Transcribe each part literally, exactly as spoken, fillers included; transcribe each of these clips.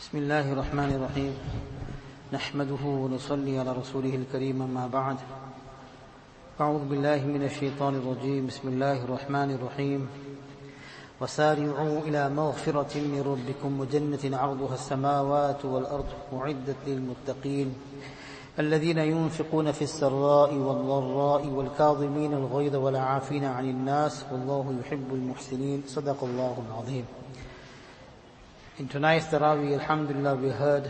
بسم الله الرحمن الرحيم نحمده ونصلي على رسوله الكريم أما بعد أعوذ بالله من الشيطان الرجيم بسم الله الرحمن الرحيم وسارعوا إلى مغفرة من ربكم وجنة عرضها السماوات والأرض أعدت للمتقين الذين ينفقون في السراء والضراء والكاظمين الغيظ والعافين عن الناس والله يحب المحسنين صدق الله العظيم. In tonight's Tarawih, alhamdulillah, we heard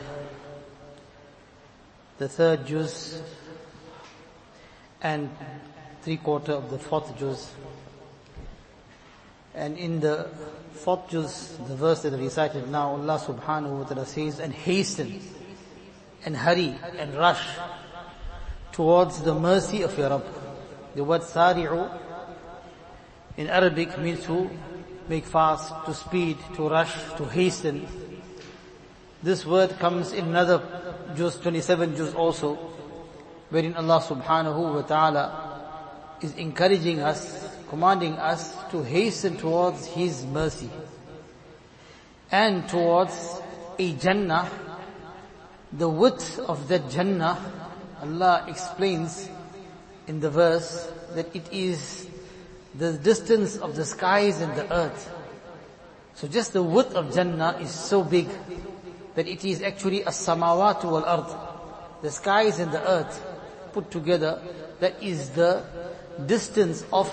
the third juz and three quarter of the fourth juz. And in the fourth juz, the verse that I recited now, Allah subhanahu wa ta'ala says, and hasten and hurry and rush towards the mercy of your Rabb. The word sari'u in Arabic means to make fast, to speed, to rush, to hasten. This word comes in another juz, twenty-seven juz also, wherein Allah subhanahu wa ta'ala is encouraging us, commanding us to hasten towards His mercy and towards a Jannah. The width of that Jannah, Allah explains in the verse that it is the distance of the skies and the earth. So just the width of Jannah is so big that it is actually as-samawatu wal-ard. The skies and the earth put together, that is the distance of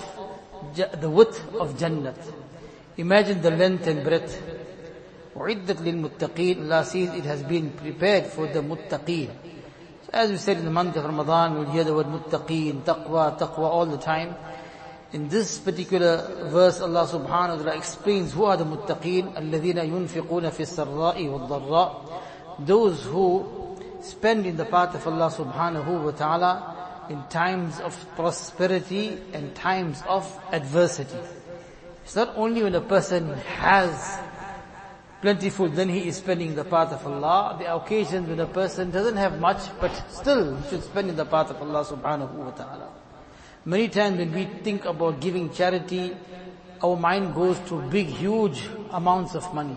the width of Jannah. Imagine the length and breadth. وَعِدَّتْ لِلْمُتَّقِينَ, Allah says it has been prepared for the muttaqeen. So as we said in the month of Ramadan, we'll hear the word muttaqeen, taqwa, taqwa all the time. In this particular verse, Allah subhanahu wa ta'ala explains who are the muttaqeen. الَّذِينَ يُنْفِقُونَ فِي السَّرَّاءِ وَالضَّرَّاءِ, those who spend in the path of Allah subhanahu wa ta'ala in times of prosperity and times of adversity. It's not only when a person has plentiful, then he is spending in the path of Allah. The occasions when a person doesn't have much, but still he should spend in the path of Allah subhanahu wa ta'ala. Many times when we think about giving charity, our mind goes to big, huge amounts of money.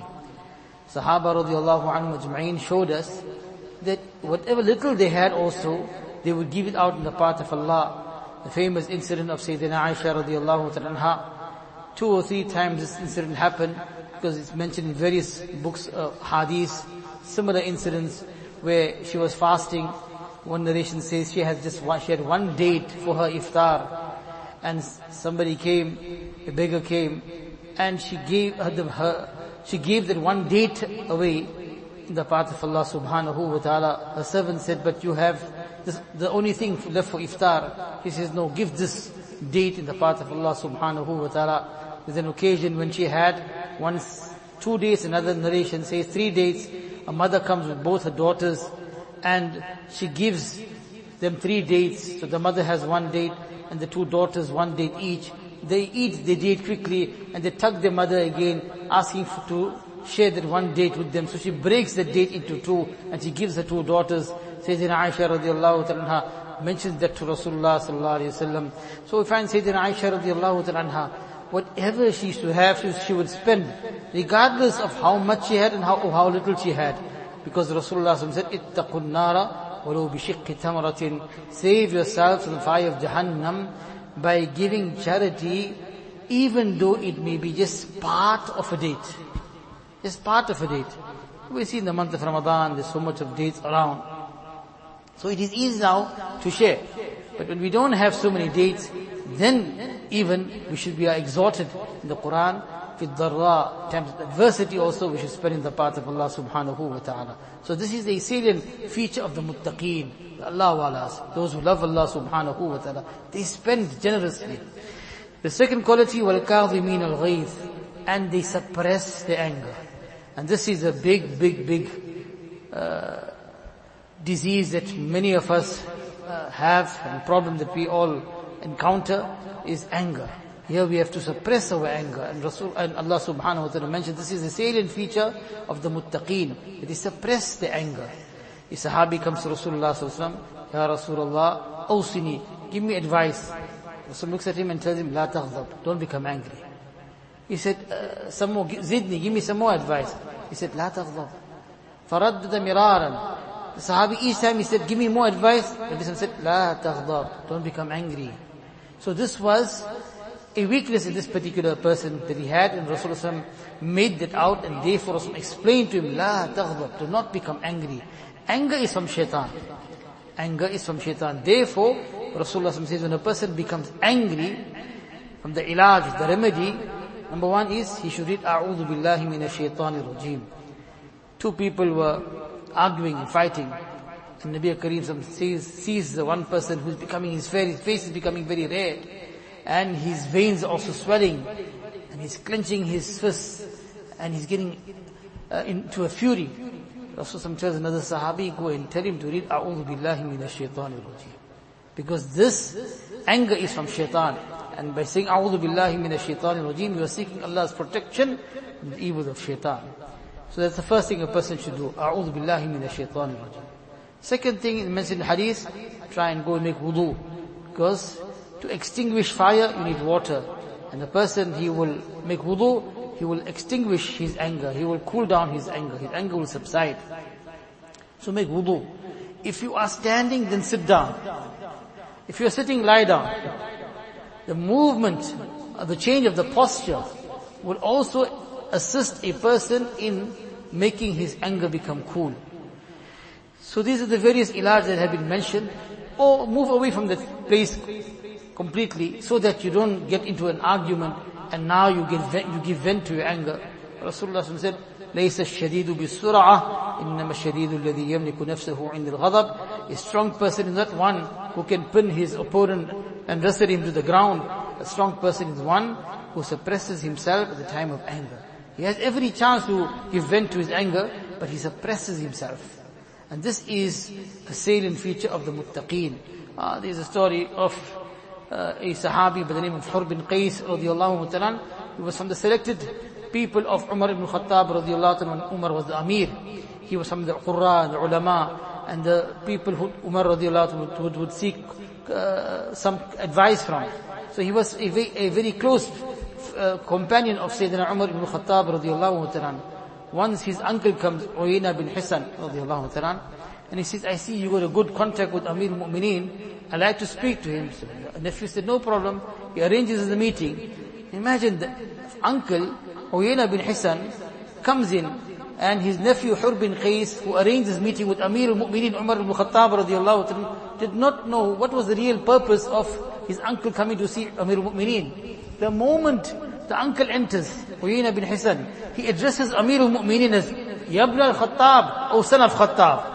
Sahaba radiallahu anhum ajma'in showed us that whatever little they had also, they would give it out in the path of Allah. The famous incident of Sayyidina Aisha radiallahu anha. Two or three times this incident happened, because it's mentioned in various books, uh, hadith, similar incidents where she was fasting. One narration says she has just one, she had one date for her iftar, and somebody came, a beggar came, and she gave her, the, her she gave that one date away in the path of Allah subhanahu wa ta'ala. Her servant said, but you have this, the only thing left for iftar. She says, no, give this date in the path of Allah subhanahu wa ta'ala. There's an occasion when she had once two days, another narration says three days. A mother comes with both her daughters, and she gives them three dates. So the mother has one date and the two daughters one date each. They eat the date quickly and they tug their mother again, asking for, to share that one date with them. So she breaks the date into two and she gives her two daughters. Sayyidina Aisha radiallahu ta'ala mentions that to Rasulullah sallallahu alayhi wa sallam. So we find Sayyidina Aisha radiallahu ta'ala, whatever she used to have, she, she would spend, regardless of how much she had and how, how little she had. Because Rasulullah said, ittaqun nara walau bishiqqi tamratin, save yourselves from the fire of Jahannam by giving charity, even though it may be just part of a date. Just part of a date. We see in the month of Ramadan, there's so much of dates around. So it is easy now to share. But when we don't have so many dates, then even we should be exhorted in the Quran, fi dharra, times of adversity also, we should spend in the path of Allah subhanahu wa ta'ala. So this is a salient feature of the muttaqeen, the Allah walas, those who love Allah subhanahu wa ta'ala. They spend generously. The second quality, wal kadhimin al ghayth, and they suppress their anger. And this is a big, big, big uh, disease that many of us uh, have, and problem that we all encounter is anger. Here we have to suppress our anger, and Rasul and Allah subhanahu wa ta'ala mentioned this is a salient feature of the muttaqeen, that they suppress the anger. A sahabi comes to Rasulullah sallallahu alaihi wasallam, Ya Rasulullah, awsini, give me advice. Rasul looks at him and tells him, La taghdab, don't become angry. He said, uh, some more, zidni, give me some more advice. He said, La taghdab, فَرَدَّدَ مِرَارًا. The Sahabi, each time he said, give me more advice, the Nabi said, لَا تَغْضَبْ, don't become angry. So this was a weakness in this particular person that he had, and Rasulullah made that out, and therefore Rasulullah explained to him, لَا تَغْضَبْ, do not become angry. Anger is from shaitan. Anger is from shaitan. Therefore, Rasulullah says, when a person becomes angry, from the ilaj, the remedy, number one is, he should read, أَعُوذُ بِاللَّهِ مِنَ الشَّيْطَانِ الرَّجِيمِ. Two people were arguing and fighting, and Nabi Kareem sees, sees the one person who's becoming, his face is becoming very red, and his veins are also swelling, and he's clenching his fists, and he's getting uh, into a fury. Rasulullah tells another Sahabi, go and tell him to read, أَعُوذُ بِاللَّهِ مِنَ الشَّيْطَانِ الرَّجِيمِ. Because this anger is from shaitan. And by saying, أَعُوذُ بِاللَّهِ مِنَ الشَّيْطَانِ الرَّجِيمِ, you are seeking Allah's protection from the evils of shaitan. So that's the first thing a person should do. أَعُوذُ بِاللَّهِ مِنَ الشَّيْطَانِ الرَّجِيمِ. Second thing, mentioned in hadith, try and go and make wudu. Because to extinguish fire, you need water. And the person, he will make wudu, he will extinguish his anger. He will cool down his anger. His anger will subside. So make wudu. If you are standing, then sit down. If you are sitting, lie down. The movement, the change of the posture will also assist a person in making his anger become cool. So these are the various ilaj that have been mentioned. Or move away from the place completely so that you don't get into an argument and now you give vent, you give vent to your anger. Rasulullah said, لَيْسَ الشَّدِيدُ بِالسُّرْعَةِ إِنَّمَا الشَّدِيدُ الَّذِي يَمْلِكُ نَفْسَهُ عِنْدَ الْغَضَبِ. A strong person is not one who can pin his opponent and wrestle him to the ground. A strong person is one who suppresses himself at the time of anger. He has every chance to give vent to his anger, but he suppresses himself. And this is a salient feature of the muttaqeen. Uh, there is a story of uh, a Sahabi by the name of Hur bin Qais radiallahu ta'ala. He was from the selected people of Umar ibn Khattab radiallahu ta'ala when Umar was the Amir. He was from the Qurra and the Ulama and the people who Umar radiallahu ta'ala would, would seek uh, some advice from. So he was a very, a very close uh, companion of Sayyidina Umar ibn Khattab radiallahu ta'ala. Once his uncle comes, Uyayna bin Hisan radiallahu ta'ala, and he says, I see you got a good contact with Amir al-Mu'mineen. I'd like to speak to him. So the nephew said, no problem. He arranges the meeting. Imagine the uncle, Uyayna bin Hisan, comes in, and his nephew Hur bin Qais, who arranged this meeting with Amir al-Mu'mineen Umar ibn Khattab radiallahu ta'ala, did not know what was the real purpose of his uncle coming to see Amir al-Mu'mineen. The moment the uncle enters, Uyayna bin Hisan, he addresses Amir al-Mu'mineen as, Yabna al-Khattab, O son of Khattab.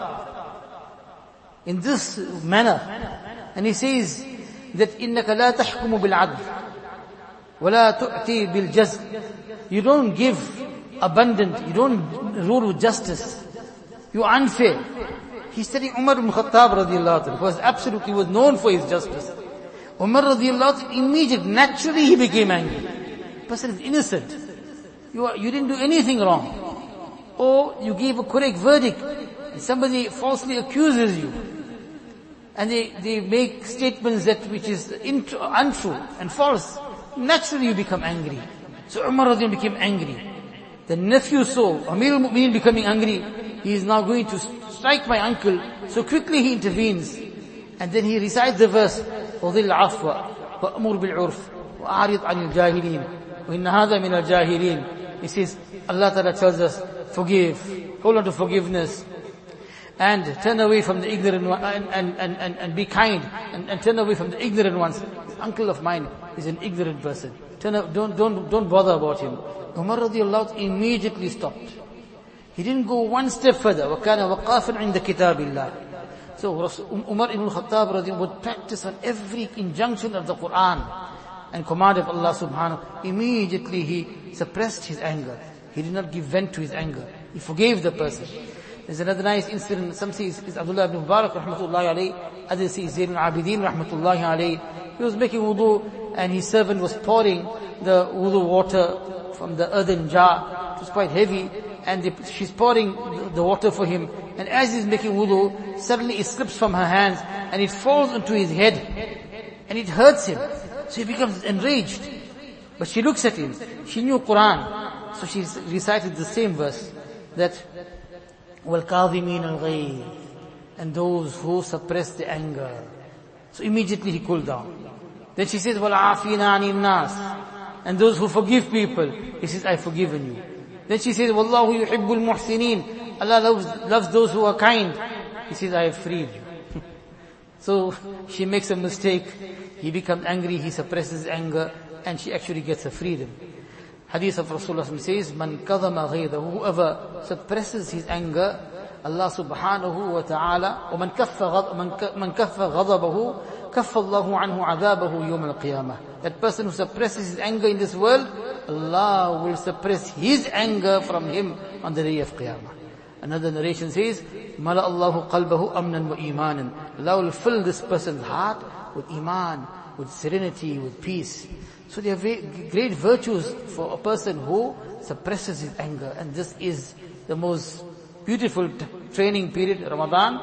In this manner. And he says that, إِنَّكَ لَا تَحْكُمُ بِالْعَدْلِ وَلَا تُؤْتِي بِالْجَزْلِ. You don't give abundant, you don't rule with justice. You are unfair. He's telling Umar ibn Khattab radiallahu anhu, who was absolutely was known for his justice. Umar radiallahu anhu, immediately, naturally he became angry. The person is innocent. You are, you didn't do anything wrong. Or you gave a correct verdict, and somebody falsely accuses you. And they, they make statements that which is intru- untrue and false. Naturally you become angry. So Umar radiallahu anhu became angry. The nephew saw Amir al-Mu'mineen becoming angry. He is now going to strike my uncle. So quickly he intervenes. And then he recites the verse, وَظِلْ عَفْوَ وَأْمُرْ بِالْعُرْفِ وَأَعْرِضْ عَنِ الْجَاهِلِينَ وَإِنَّ هَذَا مِنَ الْجَاهِلِينَ. He says, Allah Ta'ala tells us, forgive, hold on to forgiveness, and turn away from the ignorant one, and, and, and, and, and be kind, and, and turn away from the ignorant ones. This uncle of mine is an ignorant person. Turn up, don't, don't, don't bother about him. Umar radiallahu anhu immediately stopped. He didn't go one step further. وَكَانَ وَقَافًا عِنْدَ كِتَابِ اللَّهِ. So Umar ibn Khattab radiallahu would practice on every injunction of the Quran and command of Allah subhanahu. Immediately he suppressed his anger. He did not give vent to his anger. He forgave the person. There's another nice incident. Some say is Abdullah ibn Mubarak rahmatullahi alayhi. Others say Zayn al-Abidin rahmatullahi alayhi. He was making wudu and his servant was pouring the wudu water from the earthen jar. It was quite heavy, and they, she's pouring the, the water for him. And as he's making wudu, suddenly it slips from her hands and it falls onto his head, and it hurts him. So he becomes enraged. But she looks at him. She knew Quran, so she recited the same verse that وَالْكَاظِمِينَ الْغَيْظِ, and those who suppress the anger. So immediately he cooled down. Then she says, وَالْعَافِينَ عَنِ النَّاسِ, and those who forgive people. He says, I've forgiven you. Then she says, وَاللَّهُ يُحِبُّ الْمُحْسِنِينَ, Allah loves, loves those who are kind. He says, I have freed you. So she makes a mistake, he becomes angry, he suppresses anger, and she actually gets her freedom. Hadith of Rasulullah says, Man kadama ghaydahu, whoever suppresses his anger, Allah subhanahu wa ta'ala, وَمَنْ كَفَّ مَنْ كَفَّ غَضَبَهُ كَفَّ اللَّهُ عَنْهُ عَذَابَهُ يَوْمَ الْقِيَامَةِ. That person who suppresses his anger in this world, Allah will suppress his anger from him on the day of Qiyamah. Another narration says, مَلَأَ اللَّهُ قَلْبَهُ أَمْنًا وَإِيمَانًا. Allah will fill this person's heart with iman, with serenity, with peace. So there are great virtues for a person who suppresses his anger. And this is the most beautiful t- training period, Ramadan.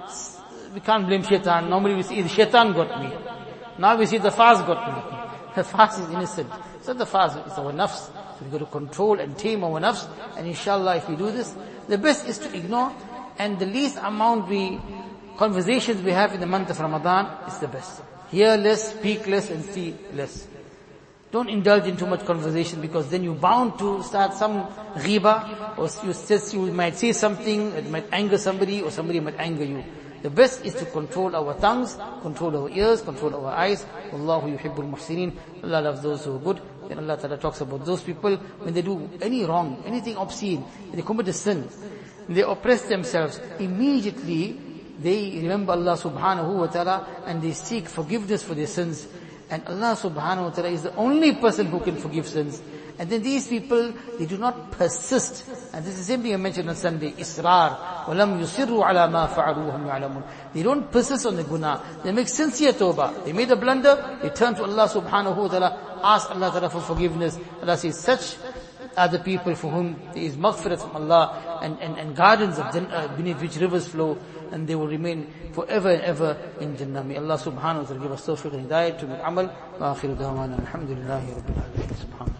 We can't blame shaitan. Normally we see the shaitan got me. Now we see the fast got me. The fast is innocent. So the fast is our nafs. So we've got to control and tame our nafs. And inshallah, if we do this, the best is to ignore. And the least amount we, conversations we have in the month of Ramadan is the best. Hear less, speak less, and see less. Don't indulge in too much conversation, because then you're bound to start some ghiba, or you, just, you might say something that might anger somebody, or somebody might anger you. The best is to control our tongues, control our ears, control our eyes. Wallahu yuhibbul muhsinin. Allah loves those who are good. Then Allah Ta'ala talks about those people when they do any wrong, anything obscene, they commit a sin, they oppress themselves, immediately they remember Allah subhanahu wa ta'ala and they seek forgiveness for their sins. And Allah subhanahu wa ta'ala is the only person who can forgive sins. And then these people, they do not persist. And this is the same thing I mentioned on Sunday, Israr. وَلَمْ يُصِرُّوا عَلَى مَا فَعَلُوا وَهُمْ يَعْلَمُونَ. They don't persist on the guna. They make sincere tawbah. They made a blunder, they turn to Allah subhanahu wa ta'ala, ask Allah ta'ala for forgiveness. Allah says, such are the people for whom there is maghfirat from Allah, and, and, and gardens of Jannah beneath which rivers flow, and they will remain forever and ever in Jannah. May Allah subhanahu wa ta'ala give us tawfiq and hidayah to make amal. Wa akhiru da'wana alhamdulillahi rabbil alamin. Subhanallah.